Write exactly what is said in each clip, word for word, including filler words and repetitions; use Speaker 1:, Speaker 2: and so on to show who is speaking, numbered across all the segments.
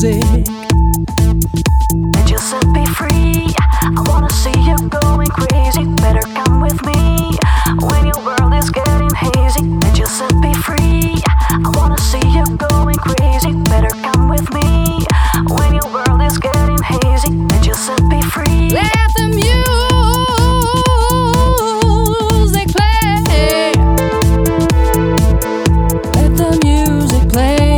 Speaker 1: music.
Speaker 2: And just set me free. I wanna see you going crazy. Better come with me when your world is getting hazy. And just set me free. I wanna see you going crazy. Better come with me when your world is getting hazy. And just set me free.
Speaker 1: Let the music play. Let the music play.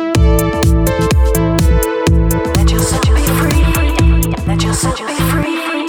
Speaker 2: Let yourself be free.